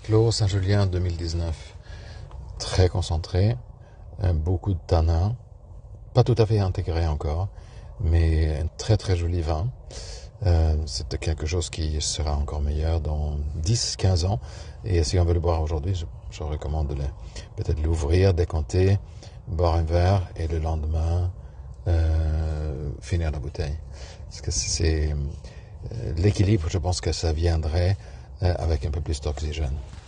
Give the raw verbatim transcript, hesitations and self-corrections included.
Clos Saint-Julien deux mille dix-neuf, très concentré, euh, beaucoup de tanins, pas tout à fait intégré encore, mais un très très joli vin. Euh, c'est quelque chose qui sera encore meilleur dans dix à quinze ans. Et si on veut le boire aujourd'hui, je, je recommande de le, peut-être l'ouvrir, décanter, boire un verre et le lendemain euh, finir la bouteille. Parce que c'est euh, l'équilibre, je pense que ça viendrait euh, avec un peu plus d'oxygène.